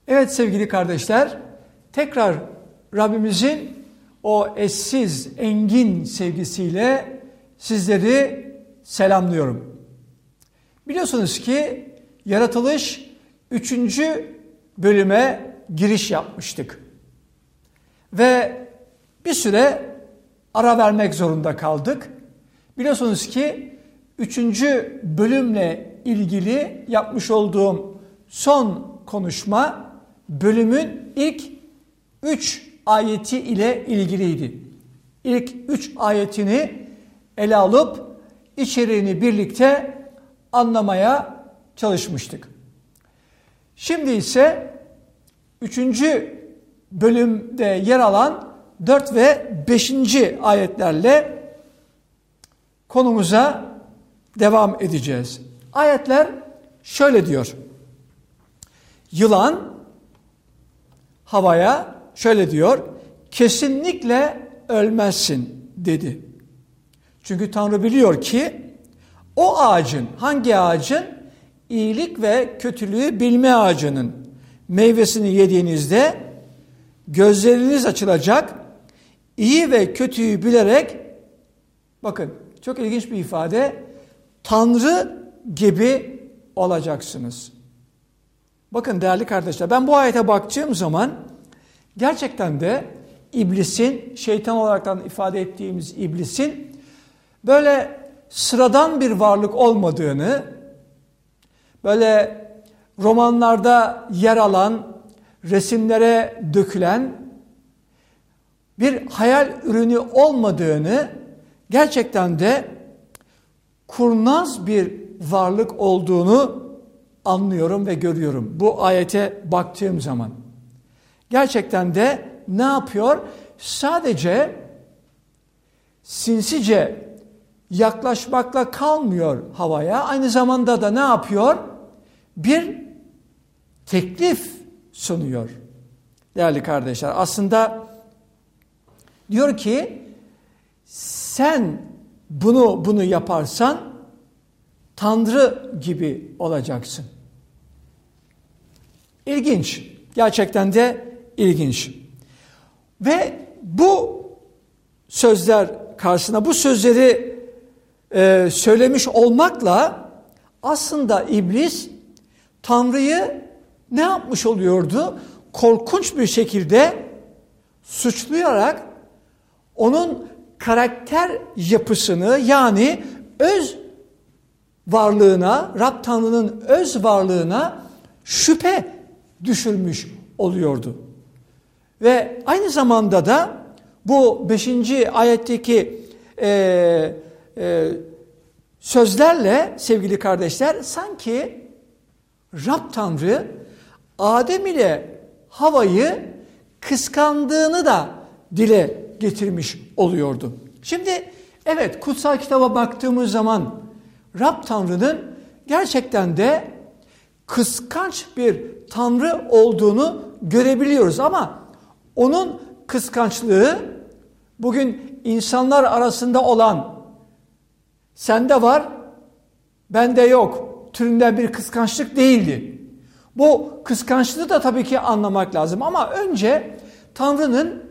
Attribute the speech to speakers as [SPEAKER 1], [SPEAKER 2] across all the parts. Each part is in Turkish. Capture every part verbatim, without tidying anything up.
[SPEAKER 1] Evet sevgili kardeşler, tekrar Rabbimizin o eşsiz, engin sevgisiyle sizleri selamlıyorum. Biliyorsunuz ki yaratılış üçüncü bölüme giriş yapmıştık. Ve bir süre ara vermek zorunda kaldık. Biliyorsunuz ki üçüncü bölümle ilgili yapmış olduğum son konuşma bölümün ilk üç ayeti ile ilgiliydi. İlk üç ayetini ele alıp içeriğini birlikte anlamaya çalışmıştık. Şimdi ise üçüncü bölümde yer alan dört ve beşinci ayetlerle konumuza devam edeceğiz. Ayetler şöyle diyor. Yılan havaya şöyle diyor. Kesinlikle ölmezsin dedi. Çünkü Tanrı biliyor ki o ağacın, hangi ağacın? İyilik ve kötülüğü bilme ağacının meyvesini yediğinizde gözleriniz açılacak, iyi ve kötüyü bilerek, bakın çok ilginç bir ifade, Tanrı gibi olacaksınız. Bakın değerli kardeşler, ben bu ayete baktığım zaman gerçekten de iblisin, şeytan olaraktan ifade ettiğimiz iblisin böyle sıradan bir varlık olmadığını, böyle romanlarda yer alan, resimlere dökülen bir hayal ürünü olmadığını, gerçekten de kurnaz bir varlık olduğunu anlıyorum ve görüyorum bu ayete baktığım zaman. Gerçekten de ne yapıyor? Sadece sinsice yaklaşmakla kalmıyor havaya. Aynı zamanda da ne yapıyor? Bir teklif sunuyor. Değerli kardeşler, aslında diyor ki sen bunu bunu yaparsan Tanrı gibi olacaksın. İlginç. Gerçekten de ilginç. Ve bu sözler karşısına bu sözleri e, söylemiş olmakla aslında iblis Tanrı'yı ne yapmış oluyordu? Korkunç bir şekilde suçlayarak onun karakter yapısını, yani öz varlığına, Rab Tanrı'nın öz varlığına şüphe düşürmüş oluyordu. Ve aynı zamanda da bu beşinci ayetteki e, e, sözlerle sevgili kardeşler, sanki Rab Tanrı Adem ile Havva'yı kıskandığını da dile getirmiş oluyordu. Şimdi evet, kutsal kitaba baktığımız zaman Rab Tanrı'nın gerçekten de kıskanç bir Tanrı olduğunu görebiliyoruz ama onun kıskançlığı bugün insanlar arasında olan sende var, bende yok türünden bir kıskançlık değildi. Bu kıskançlığı da tabii ki anlamak lazım ama önce Tanrı'nın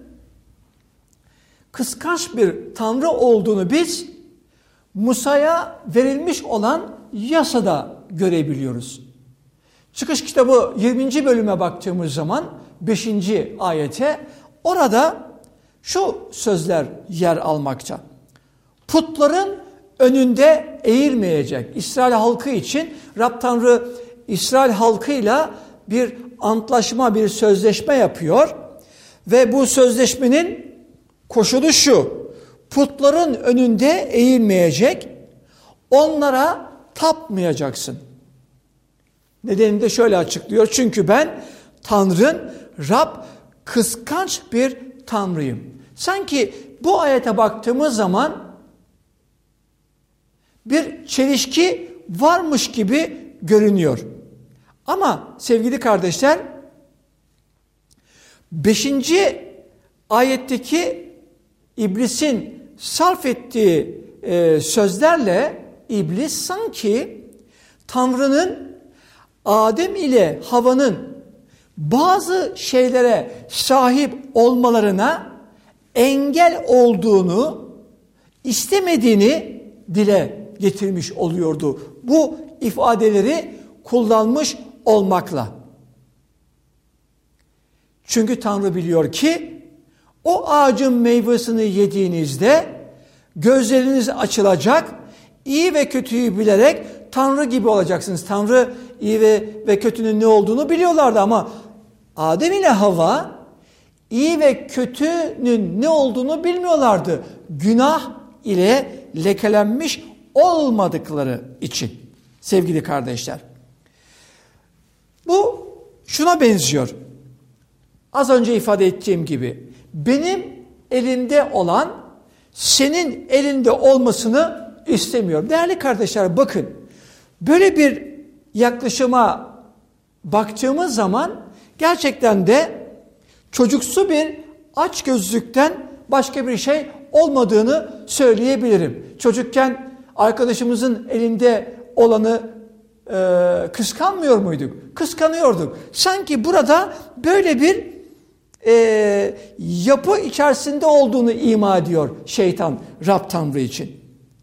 [SPEAKER 1] kıskanç bir Tanrı olduğunu biz Musa'ya verilmiş olan yasada görebiliyoruz. Çıkış kitabı yirminci bölüme baktığımız zaman beşinci ayete, orada şu sözler yer almakta. Putların önünde eğilmeyecek. İsrail halkı için Rab Tanrı İsrail halkıyla bir antlaşma, bir sözleşme yapıyor ve bu sözleşmenin koşulu şu: putların önünde eğilmeyecek, onlara tapmayacaksın. Nedenini de şöyle açıklıyor: çünkü ben Tanrın, Rab, kıskanç bir Tanrıyım. Sanki bu ayete baktığımız zaman bir çelişki varmış gibi görünüyor. Ama sevgili kardeşler, beşinci ayetteki iblisin sarf ettiği e, sözlerle iblis sanki Tanrı'nın Adem ile Havva'nın bazı şeylere sahip olmalarına engel olduğunu, istemediğini dile getirmiş oluyordu. Bu ifadeleri kullanmış olmakla. Çünkü Tanrı biliyor ki o ağacın meyvesini yediğinizde gözleriniz açılacak, iyi ve kötüyü bilerek Tanrı gibi olacaksınız. Tanrı iyi ve, ve kötünün ne olduğunu biliyorlardı ama Adem ile Havva iyi ve kötünün ne olduğunu bilmiyorlardı. Günah ile lekelenmiş olmadıkları için sevgili kardeşler. Bu şuna benziyor. Az önce ifade ettiğim gibi benim elimde olan senin elinde olmasını istemiyorum. Değerli kardeşler bakın böyle bir yaklaşıma baktığımız zaman gerçekten de çocuksu bir açgözlükten başka bir şey olmadığını söyleyebilirim. Çocukken arkadaşımızın elinde olanı e, kıskanmıyor muyduk? Kıskanıyorduk. Sanki burada böyle bir e, yapı içerisinde olduğunu ima ediyor şeytan Rab Tanrı için.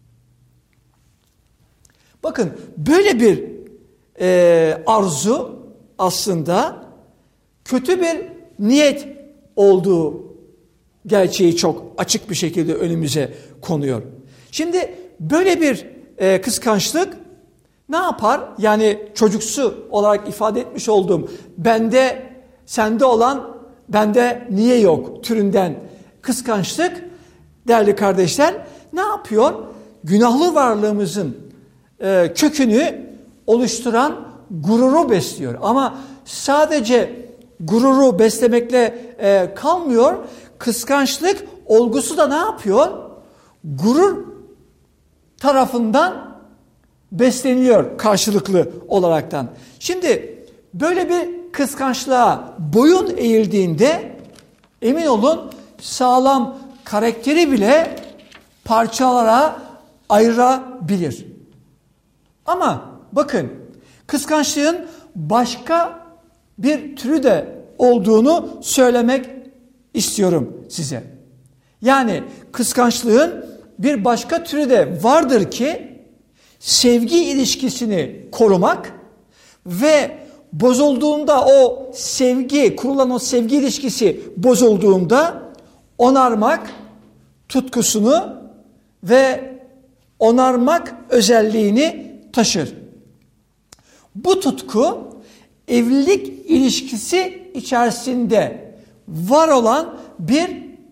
[SPEAKER 1] Bakın böyle bir e, arzu aslında kötü bir niyet olduğu gerçeği çok açık bir şekilde önümüze konuyor. Şimdi böyle bir e, kıskançlık ne yapar? Yani çocuksu olarak ifade etmiş olduğum bende sende olan bende niye yok türünden kıskançlık değerli kardeşler ne yapıyor? Günahlı varlığımızın e, kökünü oluşturan gururu besliyor. Ama sadece gururu beslemekle e, kalmıyor. Kıskançlık olgusu da ne yapıyor? Gurur tarafından besleniyor karşılıklı olaraktan. Şimdi böyle bir kıskançlığa boyun eğildiğinde emin olun sağlam karakteri bile parçalara ayırabilir. Ama bakın kıskançlığın başka bir türü de olduğunu söylemek istiyorum size. Yani kıskançlığın bir başka türü de vardır ki sevgi ilişkisini korumak ve bozulduğunda o sevgi, kurulan o sevgi ilişkisi bozulduğunda onarmak tutkusunu ve onarmak özelliğini taşır. Bu tutku evlilik ilişkisi içerisinde var olan bir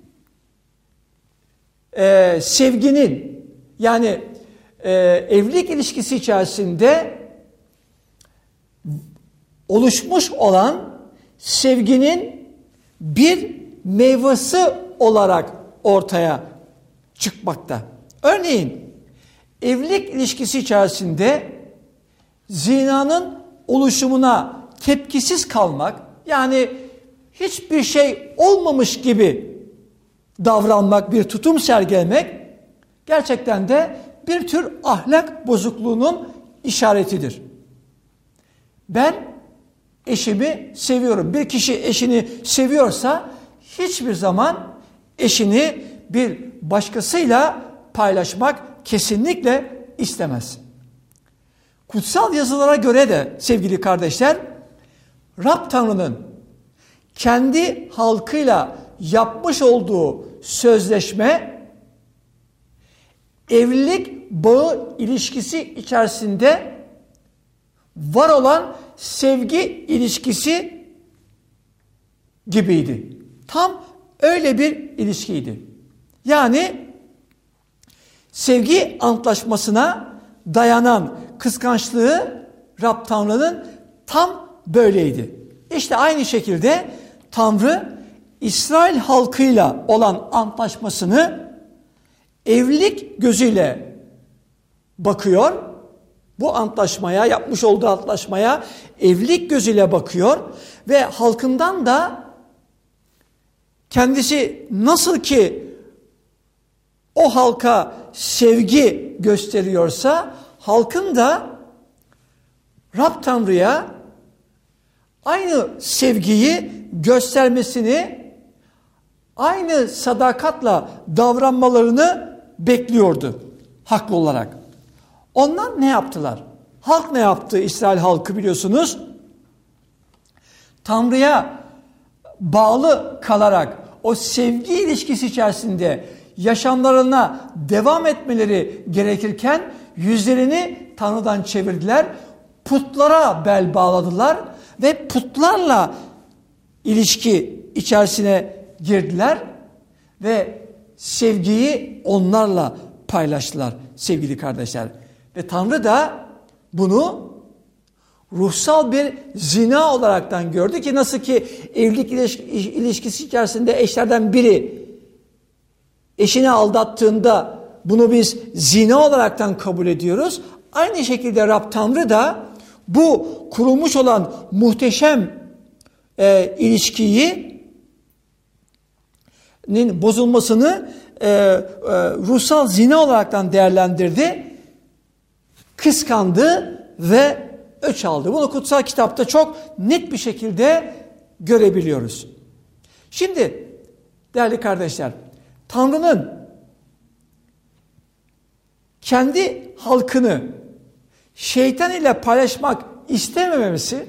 [SPEAKER 1] e, sevginin yani e, evlilik ilişkisi içerisinde oluşmuş olan sevginin bir meyvesi olarak ortaya çıkmakta. Örneğin evlilik ilişkisi içerisinde zinanın oluşumuna tepkisiz kalmak, yani hiçbir şey olmamış gibi davranmak, bir tutum sergilemek gerçekten de bir tür ahlak bozukluğunun işaretidir. Ben eşimi seviyorum. Bir kişi eşini seviyorsa hiçbir zaman eşini bir başkasıyla paylaşmak kesinlikle istemez. Kutsal yazılara göre de sevgili kardeşler, Rab Tanrı'nın kendi halkıyla yapmış olduğu sözleşme, evlilik bağı ilişkisi içerisinde var olan sevgi ilişkisi gibiydi. Tam öyle bir ilişkiydi. Yani sevgi antlaşmasına dayanan kıskançlığı Rab Tanrı'nın tam böyleydi. İşte aynı şekilde Tanrı İsrail halkıyla olan antlaşmasını evlilik gözüyle bakıyor. Bu antlaşmaya, yapmış olduğu antlaşmaya evlilik gözüyle bakıyor ve halkından da kendisi nasıl ki o halka sevgi gösteriyorsa halkın da Rab Tanrı'ya aynı sevgiyi göstermesini, aynı sadakatla davranmalarını bekliyordu haklı olarak. Onlar ne yaptılar? Halk ne yaptı? İsrail halkı biliyorsunuz. Tanrı'ya bağlı kalarak o sevgi ilişkisi içerisinde yaşamlarına devam etmeleri gerekirken yüzlerini Tanrı'dan çevirdiler. Putlara bel bağladılar ve putlarla ilişki içerisine girdiler ve sevgiyi onlarla paylaştılar sevgili kardeşler. Ve Tanrı da bunu ruhsal bir zina olaraktan gördü ki nasıl ki evlilik ilişkisi içerisinde eşlerden biri eşini aldattığında bunu biz zina olaraktan kabul ediyoruz. Aynı şekilde Rab Tanrı da bu kurulmuş olan muhteşem e, ilişkiyi nin bozulmasını e, e, ruhsal zina olaraktan değerlendirdi, kıskandı ve öç aldı. Bunu kutsal kitapta çok net bir şekilde görebiliyoruz. Şimdi değerli kardeşler, Tanrı'nın kendi halkını şeytan ile paylaşmak istememesi,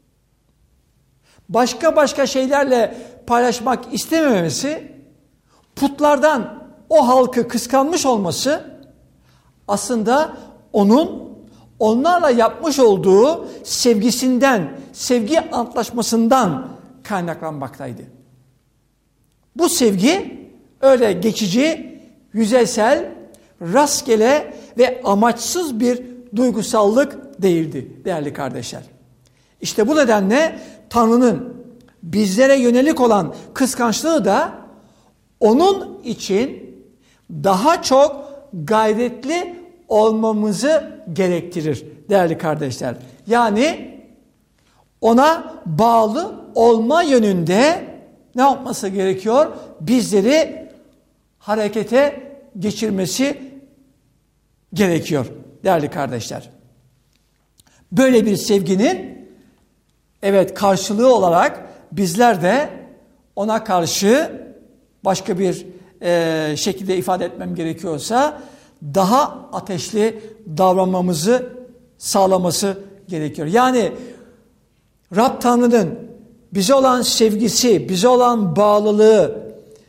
[SPEAKER 1] başka başka şeylerle paylaşmak istememesi, putlardan o halkı kıskanmış olması aslında onun onlarla yapmış olduğu sevgisinden, sevgi antlaşmasından kaynaklanmaktaydı. Bu sevgi öyle geçici, yüzeysel, rastgele ve amaçsız bir duygusallık değildi değerli kardeşler. İşte bu nedenle Tanrı'nın bizlere yönelik olan kıskançlığı da onun için daha çok gayretli olmamızı gerektirir değerli kardeşler. Yani ona bağlı olma yönünde ne yapması gerekiyor? Bizleri harekete geçirmesi gerekiyor değerli kardeşler. Böyle bir sevginin evet karşılığı olarak bizler de ona karşı başka bir e, şekilde ifade etmem gerekiyorsa daha ateşli davranmamızı sağlaması gerekiyor. Yani Rab Tanrı'nın bize olan sevgisi, bize olan bağlılığı,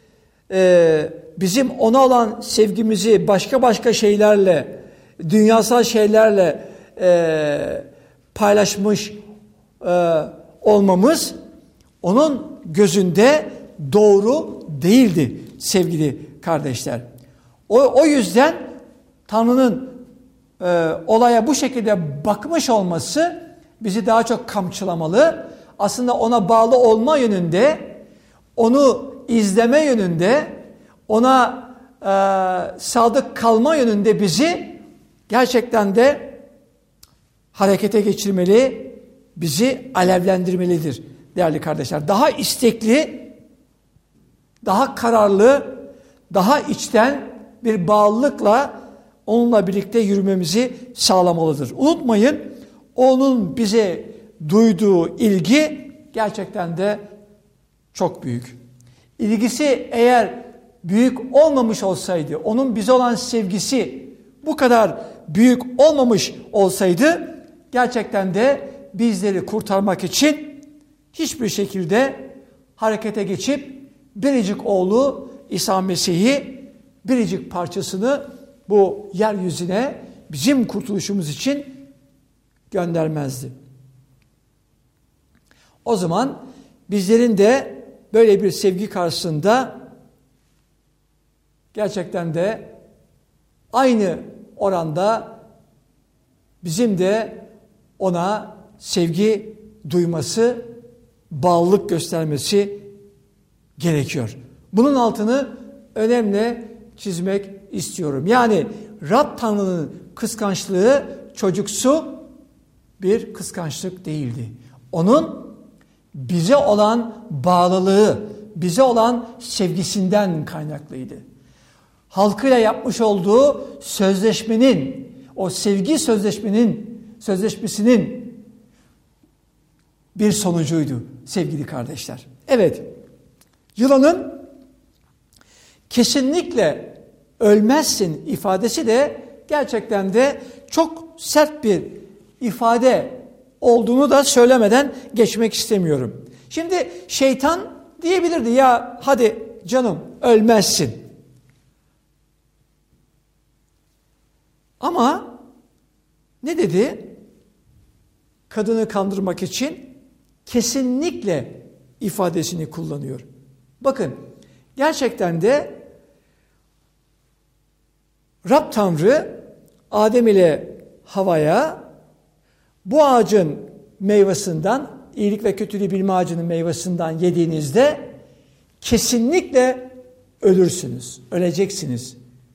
[SPEAKER 1] e, bizim ona olan sevgimizi başka başka şeylerle, dünyasal şeylerle e, paylaşmış e, olmamız onun gözünde doğru değildi sevgili kardeşler. O, o yüzden Tanrı'nın e, olaya bu şekilde bakmış olması bizi daha çok kamçılamalı. Aslında ona bağlı olma yönünde, onu izleme yönünde, ona e, sadık kalma yönünde bizi gerçekten de harekete geçirmeli, bizi alevlendirmelidir değerli kardeşler. Daha istekli, daha kararlı, daha içten bir bağlılıkla onunla birlikte yürümemizi sağlamalıdır. Unutmayın, onun bize duyduğu ilgi gerçekten de çok büyük. İlgisi eğer büyük olmamış olsaydı, onun bize olan sevgisi bu kadar büyük olmamış olsaydı, gerçekten de bizleri kurtarmak için hiçbir şekilde harekete geçip biricik oğlu İsa Mesih'i, biricik parçasını bu yeryüzüne bizim kurtuluşumuz için göndermezdi. O zaman bizlerin de böyle bir sevgi karşısında gerçekten de aynı oranda bizim de ona sevgi duyması, bağlılık göstermesi gerekiyor. Bunun altını önemli çizmek istiyorum. Yani Rab Tanrı'nın kıskançlığı çocuksu bir kıskançlık değildi. Onun bize olan bağlılığı, bize olan sevgisinden kaynaklıydı. Halkıyla yapmış olduğu sözleşmenin, o sevgi sözleşmenin, sözleşmesinin bir sonucuydu sevgili kardeşler. Evet, yılanın kesinlikle ölmezsin ifadesi de gerçekten de çok sert bir ifade olduğunu da söylemeden geçmek istemiyorum. Şimdi şeytan diyebilirdi ya hadi canım ölmezsin. Ama ne dedi? Kadını kandırmak için kesinlikle ifadesini kullanıyor. Bakın gerçekten de Rab Tanrı Adem ile Havva'ya bu ağacın meyvesinden, iyilik ve kötülüğü bilme ağacının meyvesinden yediğinizde kesinlikle ölürsünüz, öleceksiniz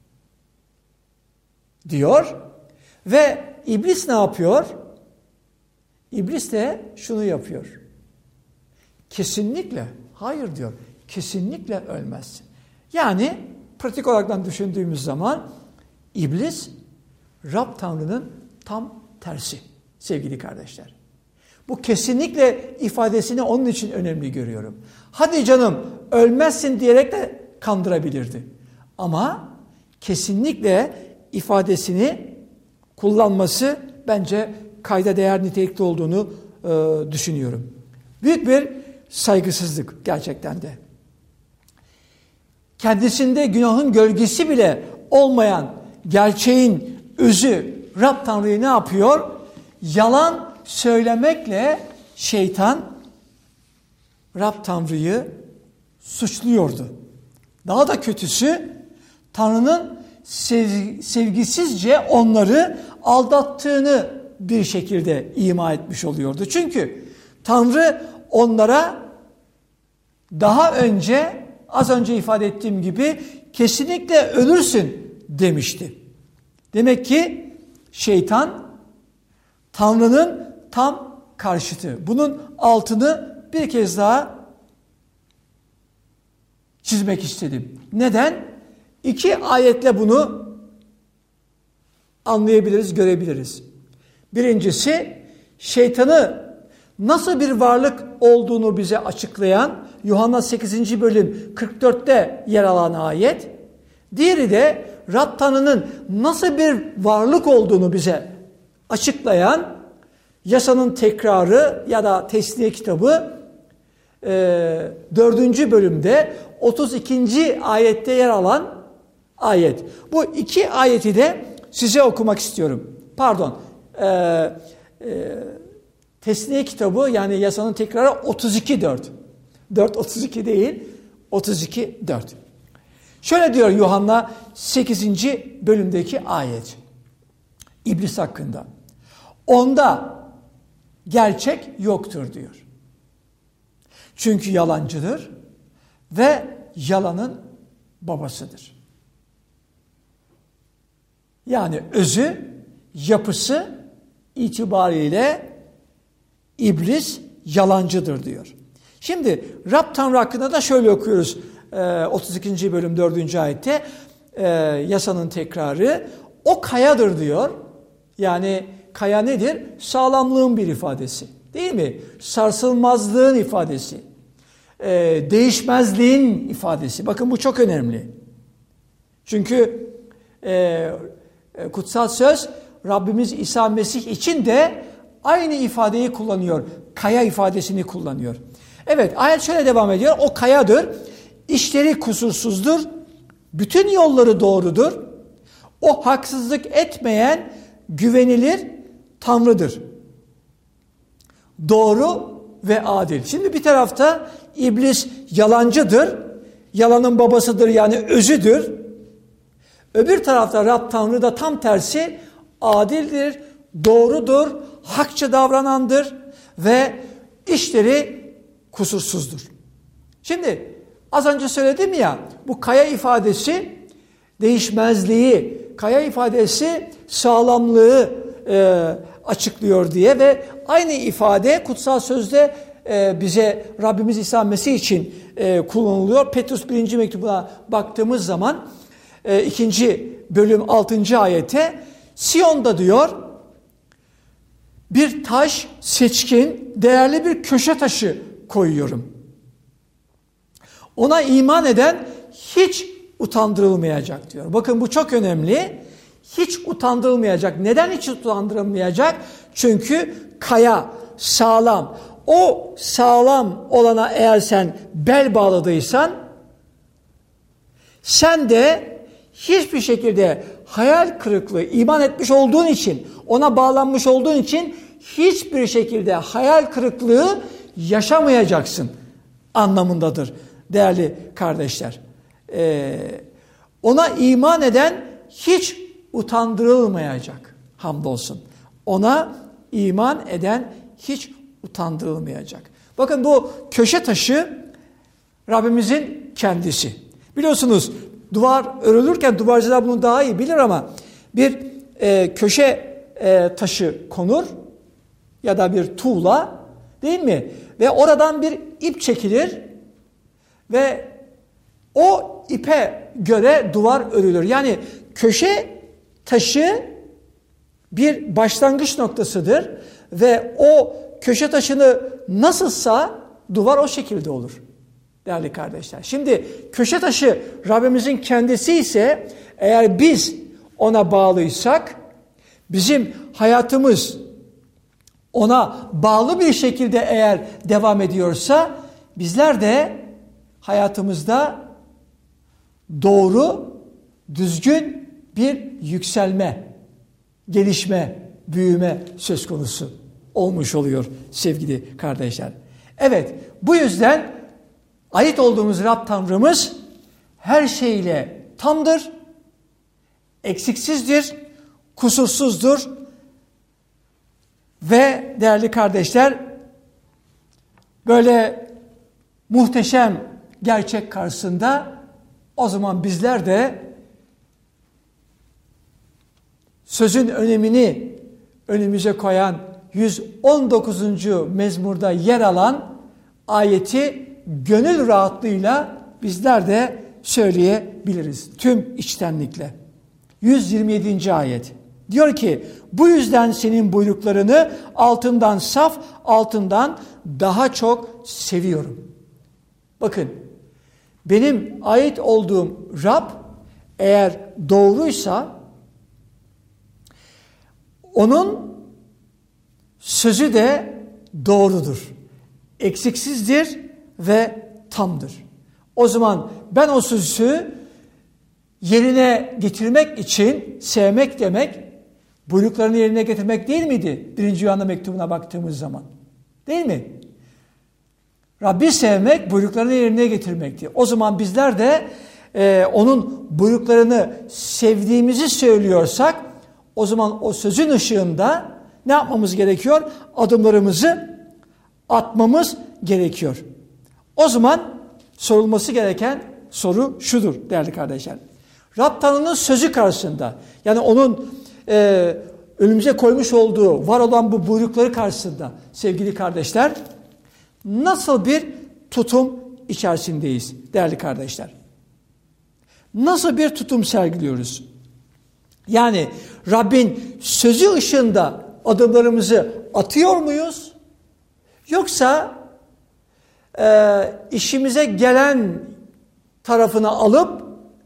[SPEAKER 1] diyor. Ve iblis ne yapıyor? İblis de şunu yapıyor. Kesinlikle, hayır diyor, kesinlikle ölmezsin. Yani pratik olarak düşündüğümüz zaman iblis Rab Tanrı'nın tam tersi sevgili kardeşler. Bu kesinlikle ifadesini onun için önemli görüyorum. Hadi canım ölmezsin diyerek de kandırabilirdi. Ama kesinlikle ifadesini kullanması bence kayda değer nitelikte olduğunu e, düşünüyorum. Büyük bir saygısızlık gerçekten de. Kendisinde günahın gölgesi bile olmayan gerçeğin özü Rab Tanrı'yı ne yapıyor? Yalan söylemekle şeytan Rab Tanrı'yı suçluyordu. Daha da kötüsü Tanrı'nın sev- sevgisizce onları aldattığını bir şekilde ima etmiş oluyordu. Çünkü Tanrı onlara daha önce az önce ifade ettiğim gibi kesinlikle ölürsün demişti. Demek ki şeytan Tanrı'nın tam karşıtı. Bunun altını bir kez daha çizmek istedim. Neden? İki ayetle bunu anlayabiliriz, görebiliriz. Birincisi, şeytanı nasıl bir varlık olduğunu bize açıklayan Yuhanna sekizinci bölüm kırk dörtte yer alan ayet. Diğeri de Rab Tanrı'nın nasıl bir varlık olduğunu bize açıklayan Yasanın Tekrarı ya da Tesniye kitabı e, dördüncü bölümde otuz ikinci ayette yer alan ayet. Bu iki ayeti de size okumak istiyorum. Pardon. E, e, Tesniye kitabı yani Yasanın Tekrarı otuz iki dört. dört otuz iki değil, otuz iki dört. Şöyle diyor Yuhanna sekizinci bölümdeki ayet. İblis hakkında. Onda gerçek yoktur diyor. Çünkü yalancıdır ve yalanın babasıdır. Yani özü, yapısı itibariyle iblis yalancıdır diyor. Şimdi Rab Tanrı hakkında da şöyle okuyoruz. otuz ikinci bölüm dördüncü ayette Yasanın Tekrarı. O kayadır diyor. Yani kaya nedir? Sağlamlığın bir ifadesi. Değil mi? Sarsılmazlığın ifadesi. E, değişmezliğin ifadesi. Bakın bu çok önemli. Çünkü e, kutsal söz Rabbimiz İsa Mesih için de aynı ifadeyi kullanıyor. Kaya ifadesini kullanıyor. Evet, ayet şöyle devam ediyor. O kayadır. İşleri kusursuzdur. Bütün yolları doğrudur. O haksızlık etmeyen güvenilir Tanrı'dır. Doğru ve adil. Şimdi bir tarafta iblis yalancıdır. Yalanın babasıdır yani özüdür. Öbür tarafta Rab Tanrı da tam tersi adildir, doğrudur, hakça davranandır ve işleri kusursuzdur. Şimdi az önce söyledim ya bu kaya ifadesi değişmezliği, kaya ifadesi sağlamlığı e, açıklıyor diye ve aynı ifade kutsal sözde e, bize Rabbimiz İsa Mesih için e, kullanılıyor. Petrus birinci mektubuna baktığımız zaman e, ikinci bölüm altıncı ayete Siyon'da diyor bir taş, seçkin, değerli bir köşe taşı koyuyorum. Ona iman eden hiç utandırılmayacak diyor. Bakın bu çok önemli. Hiç utandırılmayacak. Neden hiç utandırılmayacak? Çünkü kaya sağlam. O sağlam olana eğer sen bel bağladıysan, sen de hiçbir şekilde hayal kırıklığı, iman etmiş olduğun için, ona bağlanmış olduğun için hiçbir şekilde hayal kırıklığı yaşamayacaksın anlamındadır değerli kardeşler. Ee, ona iman eden hiç utandırılmayacak. Hamdolsun. Ona iman eden hiç utandırılmayacak. Bakın bu köşe taşı Rabbimizin kendisi. Biliyorsunuz duvar örülürken duvarcılar bunu daha iyi bilir ama bir e, köşe e, taşı konur ya da bir tuğla, değil mi? Ve oradan bir ip çekilir ve o ipe göre duvar örülür. Yani köşe taşı bir başlangıç noktasıdır ve o köşe taşını nasılsa duvar o şekilde olur değerli kardeşler. Şimdi köşe taşı Rabbimizin kendisi ise eğer biz ona bağlıysak, bizim hayatımız ona bağlı bir şekilde eğer devam ediyorsa, bizler de hayatımızda doğru, düzgün bir yükselme, gelişme, büyüme söz konusu olmuş oluyor sevgili kardeşler. Evet, bu yüzden ait olduğumuz Rab Tanrımız her şeyle tamdır, eksiksizdir, kusursuzdur ve değerli kardeşler, böyle muhteşem gerçek karşısında o zaman bizler de sözün önemini önümüze koyan yüz on dokuzuncu mezmurda yer alan ayeti gönül rahatlığıyla bizler de söyleyebiliriz. Tüm içtenlikle. yüz yirmi yedinci ayet. Diyor ki, bu yüzden senin buyruklarını altından, saf altından daha çok seviyorum. Bakın, benim ait olduğum Rab eğer doğruysa, onun sözü de doğrudur. Eksiksizdir ve tamdır. O zaman ben o sözü yerine getirmek için sevmek demek, buyruklarını yerine getirmek değil miydi? Birinci Yuhanna mektubuna baktığımız zaman. Değil mi? Rabbi sevmek, buyruklarını yerine getirmekti. O zaman bizler de e, onun buyruklarını sevdiğimizi söylüyorsak, o zaman o sözün ışığında ne yapmamız gerekiyor? Adımlarımızı atmamız gerekiyor. O zaman sorulması gereken soru şudur değerli kardeşler. Rab Tanrı'nın sözü karşısında, yani onun e, önümüze koymuş olduğu var olan bu buyrukları karşısında sevgili kardeşler, nasıl bir tutum içerisindeyiz değerli kardeşler? Nasıl bir tutum sergiliyoruz? Yani Rabbin sözü ışığında adımlarımızı atıyor muyuz? Yoksa e, işimize gelen tarafını alıp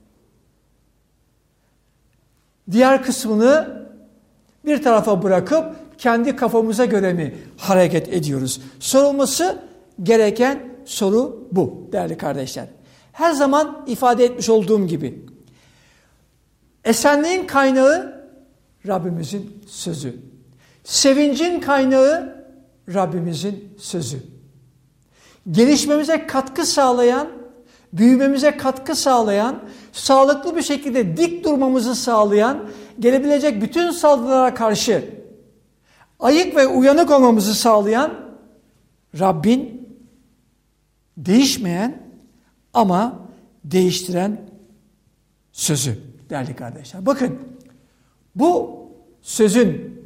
[SPEAKER 1] diğer kısmını bir tarafa bırakıp kendi kafamıza göre mi hareket ediyoruz? Sorulması gereken soru bu değerli kardeşler. Her zaman ifade etmiş olduğum gibi esenliğin kaynağı Rabbimizin sözü. Sevincin kaynağı Rabbimizin sözü. Gelişmemize katkı sağlayan, büyümemize katkı sağlayan, sağlıklı bir şekilde dik durmamızı sağlayan, gelebilecek bütün saldırılara karşı ayık ve uyanık olmamızı sağlayan Rabbin değişmeyen ama değiştiren sözü değerli kardeşler. Bakın bu sözün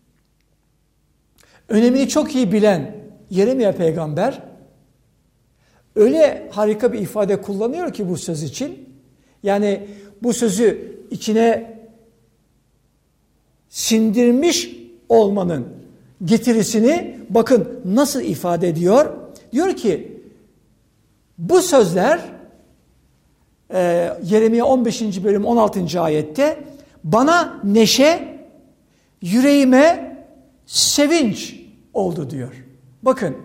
[SPEAKER 1] önemini çok iyi bilen Yeremia peygamber öyle harika bir ifade kullanıyor ki bu söz için. Yani bu sözü içine sindirmiş olmanın getirisini bakın nasıl ifade ediyor. Diyor ki bu sözler e, Yeremia on beşinci bölüm on altıncı ayette bana neşe, yüreğime sevinç oldu diyor. Bakın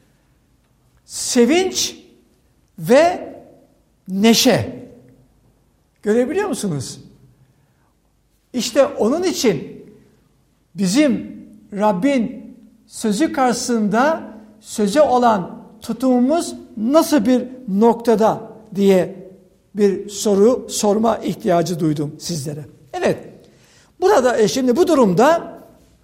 [SPEAKER 1] sevinç ve neşe. Görebiliyor musunuz? İşte onun için bizim Rabbin sözü karşısında söze olan tutumumuz nasıl bir noktada diye bir soru sorma ihtiyacı duydum sizlere. Evet, burada şimdi bu durumda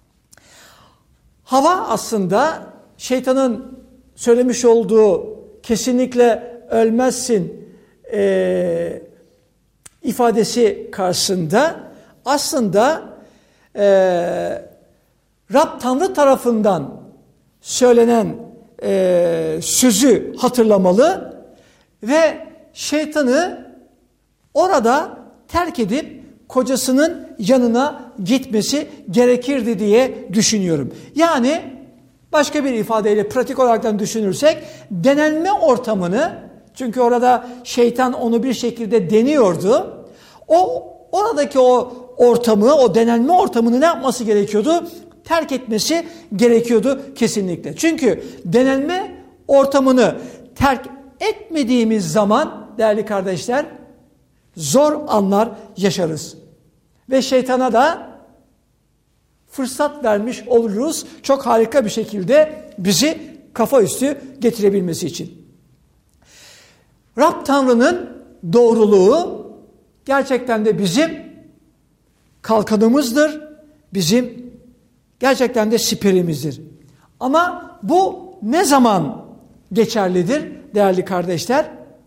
[SPEAKER 1] Hava aslında şeytanın söylemiş olduğu kesinlikle ölmezsin e, ifadesi karşısında aslında e, Rab Tanrı tarafından söylenen e, sözü hatırlamalı ve şeytanı orada terk edip kocasının yanına gitmesi gerekirdi diye düşünüyorum. Yani başka bir ifadeyle pratik olaraktan düşünürsek denenme ortamını, çünkü orada şeytan onu bir şekilde deniyordu. O oradaki o ortamı, o denenme ortamını ne yapması gerekiyordu? Terk etmesi gerekiyordu kesinlikle. Çünkü denenme ortamını terk etmediğimiz zaman değerli kardeşler zor anlar yaşarız. Ve şeytana da fırsat vermiş oluruz. Çok harika bir şekilde bizi kafa üstü getirebilmesi için. Rab Tanrı'nın doğruluğu gerçekten de bizim kalkanımızdır. Bizim gerçekten de siperimizdir. Ama bu ne zaman geçerlidir değerli kardeşler?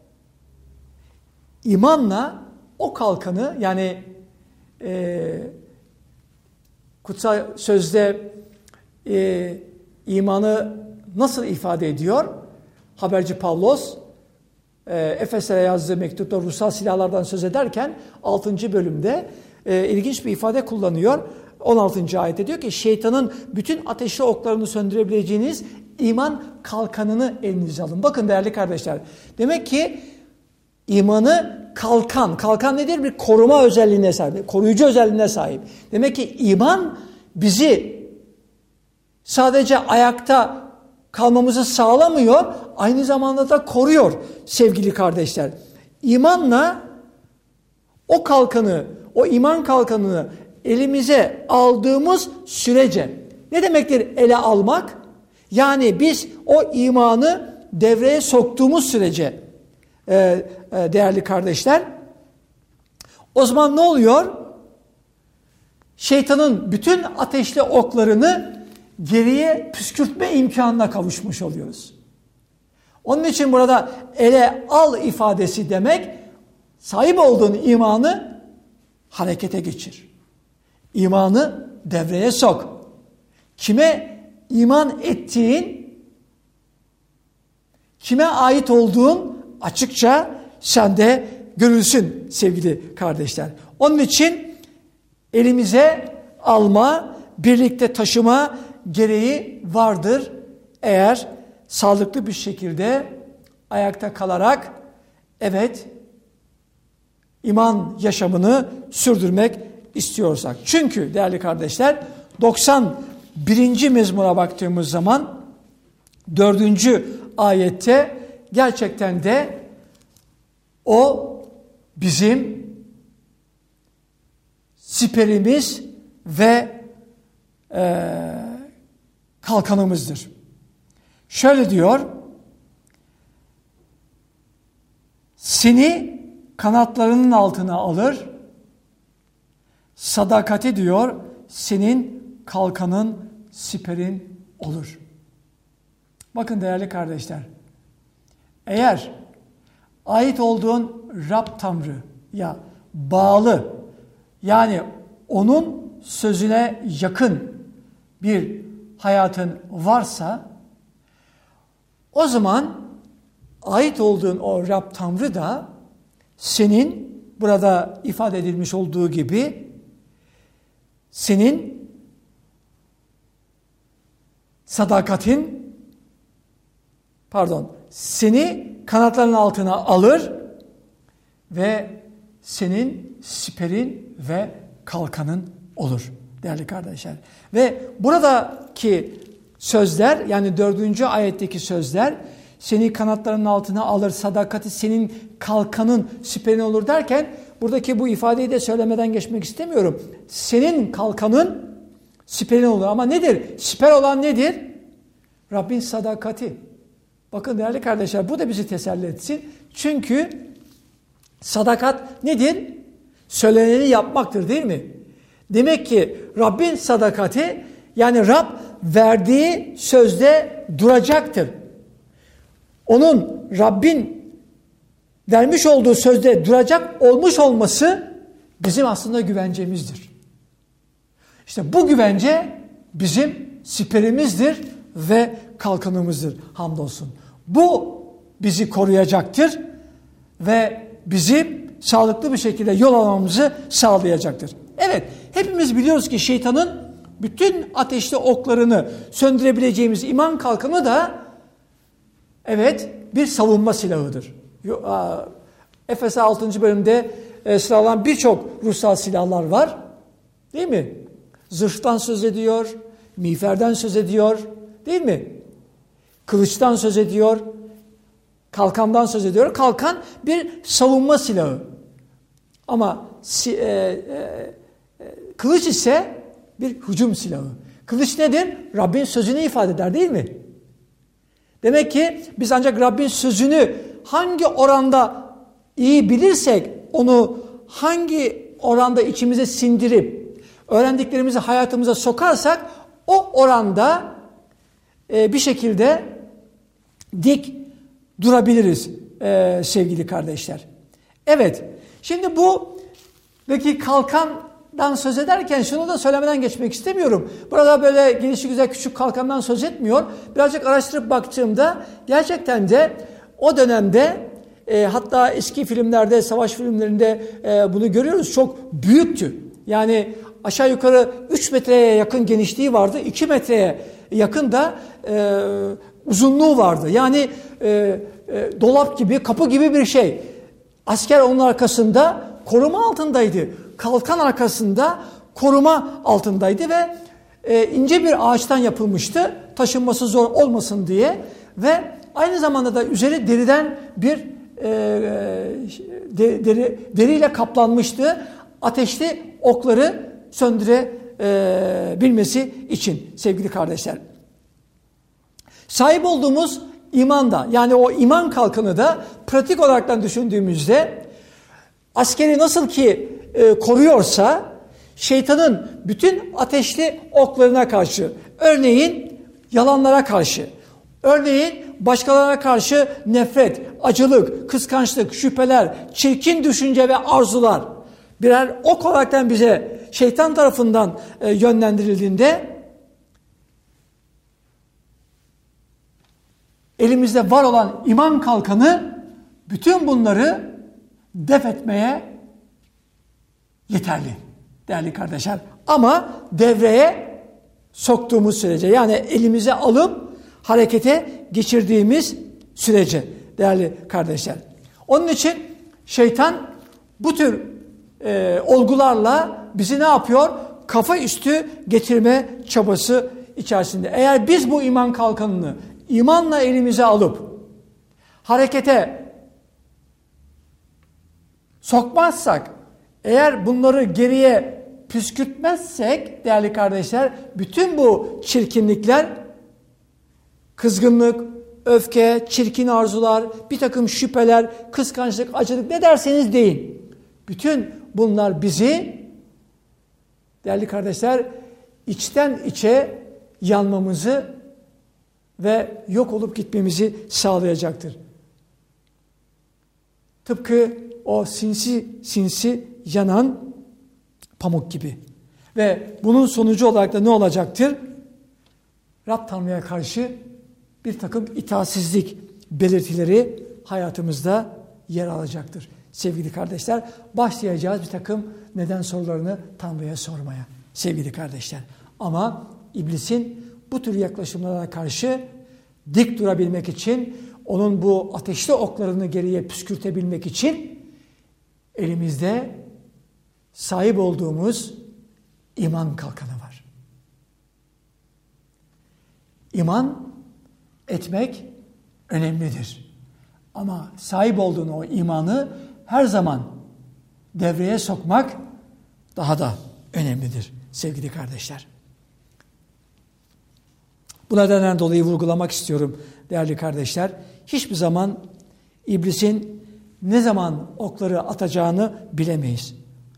[SPEAKER 1] İmanla o kalkanı, yani e, kutsal sözde e, imanı nasıl ifade ediyor? Haberci Pavlos e, Efeslere yazdığı mektupta ruhsal silahlardan söz ederken altıncı bölümde e, ilginç bir ifade kullanıyor. on altıncı ayette diyor ki şeytanın bütün ateşli oklarını söndürebileceğiniz iman kalkanını elinize alın. Bakın değerli kardeşler, demek ki imanı kalkan, kalkan nedir? Bir koruma özelliğine sahip, koruyucu özelliğine sahip. Demek ki iman bizi sadece ayakta kalmamızı sağlamıyor, aynı zamanda da koruyor sevgili kardeşler. İmanla o kalkanı, o iman kalkanını elimize aldığımız sürece, ne demektir ele almak? Yani biz o imanı devreye soktuğumuz sürece e, e, değerli kardeşler, o zaman ne oluyor? Şeytanın bütün ateşli oklarını geriye püskürtme imkanına kavuşmuş oluyoruz. Onun için burada ele al ifadesi demek, sahip olduğun imanı harekete geçir. İmanı devreye sok. Kime iman ettiğin, kime ait olduğun açıkça sende görülsün sevgili kardeşler. Onun için elimize alma, birlikte taşıma gereği vardır. Eğer sağlıklı bir şekilde ayakta kalarak evet iman yaşamını sürdürmek istiyorsak. Çünkü değerli kardeşler doksan birinci mezmura baktığımız zaman dördüncü ayette gerçekten de o bizim siperimiz ve e, kalkanımızdır. Şöyle diyor, seni kanatlarının altına alır, sadakati diyor, senin kalkanın, siperin olur. Bakın değerli kardeşler, eğer ait olduğun Rab Tanrı'ya bağlı, yani onun sözüne yakın bir hayatın varsa, o zaman ait olduğun o Rab Tanrı da senin burada ifade edilmiş olduğu gibi senin sadakatin, pardon, seni kanatlarının altına alır ve senin siperin ve kalkanın olur değerli kardeşler. Ve buradaki sözler, yani dördüncü ayetteki sözler, seni kanatlarının altına alır, sadakati senin kalkanın, siperin olur derken, buradaki bu ifadeyi de söylemeden geçmek istemiyorum. Senin kalkanın, siperin olur. Ama nedir? Siper olan nedir? Rabbin sadakati. Bakın değerli kardeşler, bu da bizi teselli etsin. Çünkü sadakat nedir? Söyleneni yapmaktır, değil mi? Demek ki Rabbin sadakati, yani Rab verdiği sözde duracaktır. Onun, Rabbin vermiş olduğu sözde duracak olmuş olması bizim aslında güvencemizdir. İşte bu güvence bizim siperimizdir ve kalkanımızdır, hamdolsun. Bu bizi koruyacaktır ve bizi sağlıklı bir şekilde yol almamızı sağlayacaktır. Evet, hepimiz biliyoruz ki şeytanın bütün ateşli oklarını söndürebileceğimiz iman kalkanı da evet bir savunma silahıdır. Efes altıncı bölümde sıralanan birçok ruhsal silahlar var. Değil mi? Zırhtan söz ediyor, miğferden söz ediyor. Değil mi? Kılıçtan söz ediyor, kalkandan söz ediyor. Kalkan bir savunma silahı. Ama e, e, kılıç ise bir hücum silahı. Kılıç nedir? Rabbin sözünü ifade eder, değil mi? Demek ki biz ancak Rabbin sözünü hangi oranda iyi bilirsek, onu hangi oranda içimize sindirip öğrendiklerimizi hayatımıza sokarsak, o oranda e, bir şekilde dik durabiliriz e, sevgili kardeşler. Evet, şimdi bu peki kalkandan söz ederken şunu da söylemeden geçmek istemiyorum. Burada böyle gelişi güzel küçük kalkandan söz etmiyor. Birazcık araştırıp baktığımda gerçekten de o dönemde e, hatta eski filmlerde, savaş filmlerinde e, bunu görüyoruz. Çok büyüktü. Yani aşağı yukarı üç metreye yakın genişliği vardı. iki metreye yakın da e, uzunluğu vardı. Yani e, e, dolap gibi, kapı gibi bir şey. Asker onun arkasında koruma altındaydı. Kalkan arkasında koruma altındaydı ve e, ince bir ağaçtan yapılmıştı. Taşınması zor olmasın diye ve aynı zamanda da üzeri deriden bir e, de, deri, deriyle kaplanmıştı. Ateşli okları söndürebilmesi için sevgili kardeşler. Sahip olduğumuz iman da, yani o iman kalkanı da pratik olaraktan düşündüğümüzde askeri nasıl ki e, koruyorsa şeytanın bütün ateşli oklarına karşı, örneğin yalanlara karşı, örneğin başkalarına karşı nefret, acılık, kıskançlık, şüpheler, çirkin düşünce ve arzular birer ok olaraktan bize şeytan tarafından e, yönlendirildiğinde elimizde var olan iman kalkanı bütün bunları def etmeye yeterli değerli kardeşler. Ama devreye soktuğumuz sürece, yani elimize alıp harekete geçirdiğimiz sürece değerli kardeşler. Onun için şeytan bu tür e, olgularla bizi ne yapıyor? Kafa üstü getirme çabası içerisinde. Eğer biz bu iman kalkanını imanla elimize alıp harekete sokmazsak, eğer bunları geriye püskürtmezsek değerli kardeşler, bütün bu çirkinlikler, kızgınlık, öfke, çirkin arzular, bir takım şüpheler, kıskançlık, acılık, ne derseniz deyin. Bütün bunlar bizi değerli kardeşler içten içe yanmamızı ve yok olup gitmemizi sağlayacaktır. Tıpkı o sinsi sinsi yanan pamuk gibi. Ve bunun sonucu olarak da ne olacaktır? Rab Tanrı'ya karşı bir takım itaatsizlik belirtileri hayatımızda yer alacaktır. Sevgili kardeşler, başlayacağız bir takım neden sorularını Tanrı'ya sormaya. Sevgili kardeşler. Ama iblisin bu tür yaklaşımlara karşı dik durabilmek için, onun bu ateşli oklarını geriye püskürtebilmek için elimizde sahip olduğumuz iman kalkanı var. İman etmek önemlidir. Ama sahip olduğun o imanı her zaman devreye sokmak daha da önemlidir sevgili kardeşler. Bu nedenden dolayı vurgulamak istiyorum değerli kardeşler. Hiçbir zaman iblisin ne zaman okları atacağını bilemeyiz.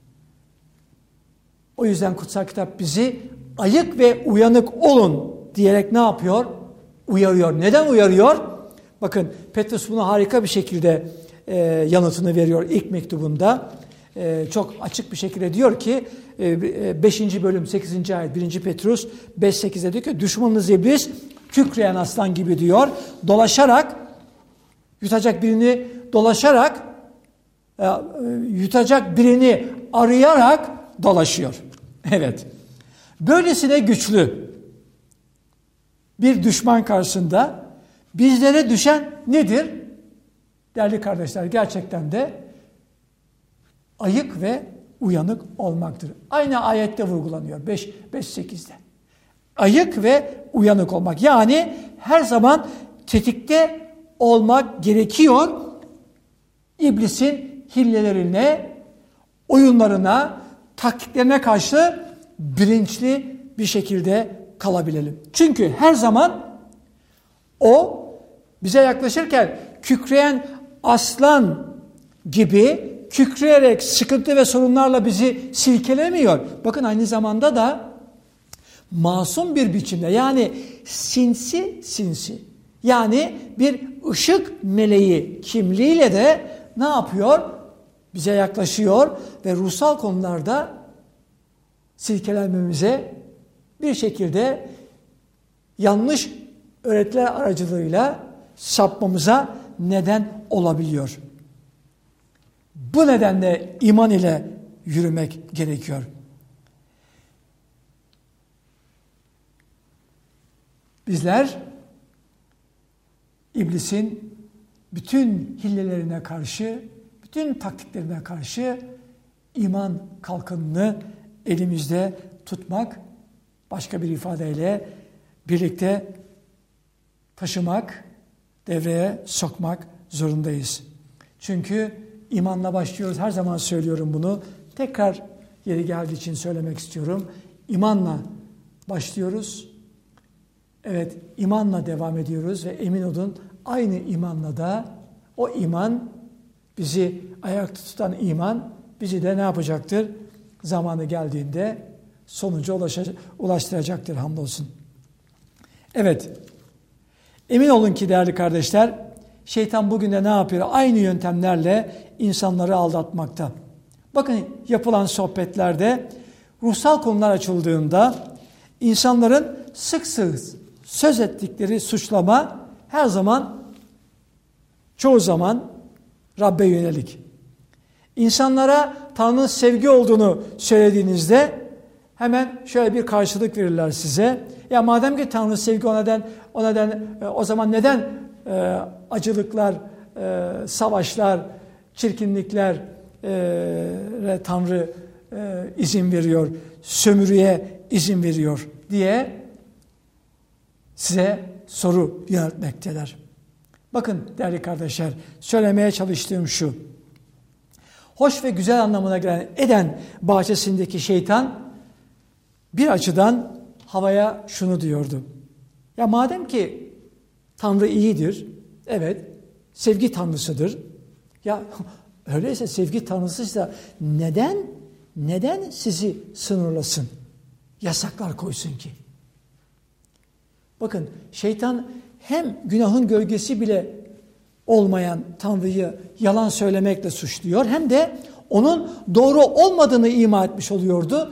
[SPEAKER 1] O yüzden kutsal kitap bizi ayık ve uyanık olun diyerek ne yapıyor? Uyarıyor. Neden uyarıyor? Bakın Petrus bunu harika bir şekilde e, yanıtını veriyor ilk mektubunda. E, çok açık bir şekilde diyor ki e, beşinci bölüm sekizinci ayet birinci Petrus beş sekizde diyor ki düşmanınız iblis kükreyen aslan gibi diyor. Dolaşarak yutacak birini dolaşarak e, yutacak birini arayarak dolaşıyor. Evet. Böylesine güçlü bir düşman karşısında bizlere düşen nedir? Değerli kardeşler, gerçekten de ayık ve uyanık olmaktır. Aynı ayette vurgulanıyor beş sekizde. Ayık ve uyanık olmak. Yani her zaman tetikte olmak gerekiyor. İblisin hillelerine, oyunlarına, taktiklerine karşı bilinçli bir şekilde kalabilelim. Çünkü her zaman o bize yaklaşırken kükreyen aslan gibi kükreyerek sıkıntı ve sorunlarla bizi silkelemiyor. Bakın aynı zamanda da masum bir biçimde, yani sinsi sinsi, yani bir ışık meleği kimliğiyle de ne yapıyor? Bize yaklaşıyor ve ruhsal konularda silkelenmemize bir şekilde yanlış öğretiler aracılığıyla sapmamıza neden olabiliyor. Bu nedenle iman ile yürümek gerekiyor. Bizler iblisin bütün hillelerine karşı, bütün taktiklerine karşı iman kalkanını elimizde tutmak, başka bir ifadeyle birlikte taşımak, devreye sokmak zorundayız. Çünkü imanla başlıyoruz. Her zaman söylüyorum bunu. Tekrar yeri geldiği için söylemek istiyorum. İmanla başlıyoruz. Evet, imanla devam ediyoruz ve emin olun aynı imanla da o iman, bizi ayakta tutan iman bizi de ne yapacaktır? Zamanı geldiğinde sonuca ulaştıracaktır hamdolsun. Evet, emin olun ki değerli kardeşler, şeytan bugün de ne yapıyor? Aynı yöntemlerle insanları aldatmakta. Bakın yapılan sohbetlerde ruhsal konular açıldığında insanların sık sık söz ettikleri suçlama her zaman, çoğu zaman Rabbe yönelik. İnsanlara Tanrı'nın sevgi olduğunu söylediğinizde hemen şöyle bir karşılık verirler size. Ya madem ki Tanrı sevgi, o neden o neden o zaman neden e, acılıklar, e, savaşlar, çirkinlikler e, Tanrı e, izin veriyor, sömürüye izin veriyor diye size soru yöneltmekteler. Bakın değerli kardeşler, söylemeye çalıştığım şu. Hoş ve güzel anlamına gelen Eden bahçesindeki şeytan bir açıdan havaya şunu diyordu. Ya madem ki Tanrı iyidir, evet, sevgi tanrısıdır. Ya öyleyse sevgi tanrısıysa neden neden sizi sınırlasın? Yasaklar koysun ki. Bakın şeytan hem günahın gölgesi bile olmayan Tanrı'yı yalan söylemekle suçluyor, hem de onun doğru olmadığını ima etmiş oluyordu.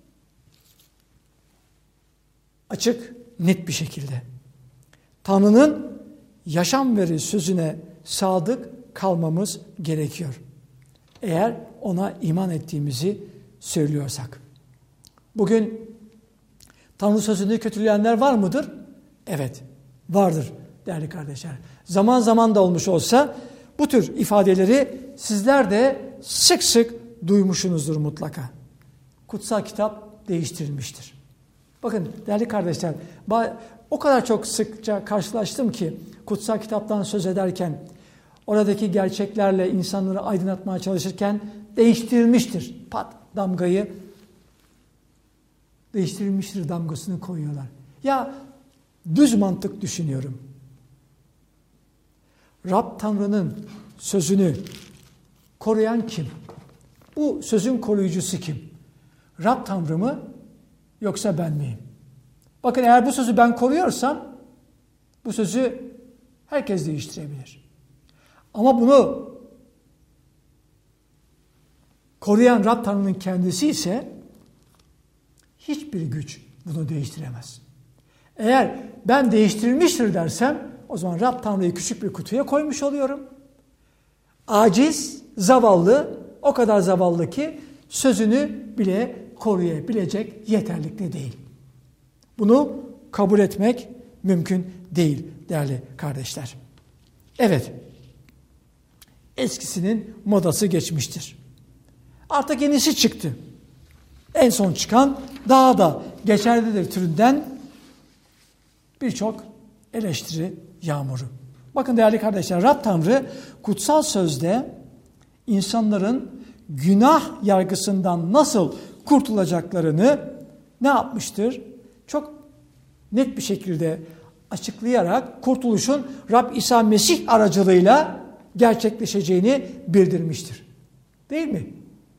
[SPEAKER 1] Açık, net bir şekilde. Tanrı'nın yaşam veri sözüne sadık kalmamız gerekiyor. Eğer ona iman ettiğimizi söylüyorsak. Bugün Tanrı sözünü kötüleyenler var mıdır? Evet, vardır değerli kardeşler. Zaman zaman da olmuş olsa bu tür ifadeleri sizler de sık sık duymuşsunuzdur mutlaka. Kutsal kitap değiştirilmiştir. Bakın değerli kardeşler, o kadar çok sıkça karşılaştım ki kutsal kitaptan söz ederken, oradaki gerçeklerle insanları aydınlatmaya çalışırken değiştirilmiştir. Pat damgayı değiştirilmiştir damgasını koyuyorlar. Ya düz mantık düşünüyorum. Rab Tanrı'nın sözünü koruyan kim? Bu sözün koruyucusu kim? Rab Tanrı mı yoksa ben miyim? Bakın eğer bu sözü ben koruyorsam bu sözü herkes değiştirebilir. Ama bunu koruyan Rab Tanrı'nın kendisi ise hiçbir güç bunu değiştiremez. Eğer ben değiştirilmiştir dersem o zaman Rab Tanrı'yı küçük bir kutuya koymuş oluyorum. Aciz, zavallı, o kadar zavallı ki sözünü bile koruyabilecek yeterlikte değil. Bunu kabul etmek mümkün değil değerli kardeşler. Evet, eskisinin modası geçmiştir. Artık yenisi çıktı. En son çıkan daha da geçerlidir türünden birçok eleştiri yağmuru. Bakın değerli kardeşler, Rab Tanrı kutsal sözde insanların günah yargısından nasıl kurtulacaklarını ne yapmıştır? Çok net bir şekilde açıklayarak kurtuluşun Rab İsa Mesih aracılığıyla gerçekleşeceğini bildirmiştir. Değil mi?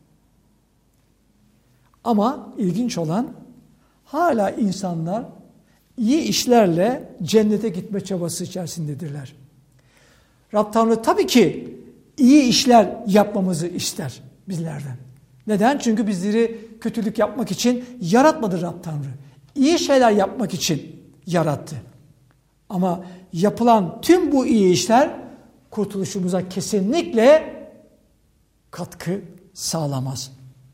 [SPEAKER 1] Ama ilginç olan hala insanlar iyi işlerle cennete gitme çabası içerisindedirler. Rab Tanrı tabii ki iyi işler yapmamızı ister bizlerden. Neden? Çünkü bizleri kötülük yapmak için yaratmadı Rab Tanrı. İyi şeyler yapmak için yarattı. Ama yapılan tüm bu iyi işler kurtuluşumuza kesinlikle katkı sağlamaz.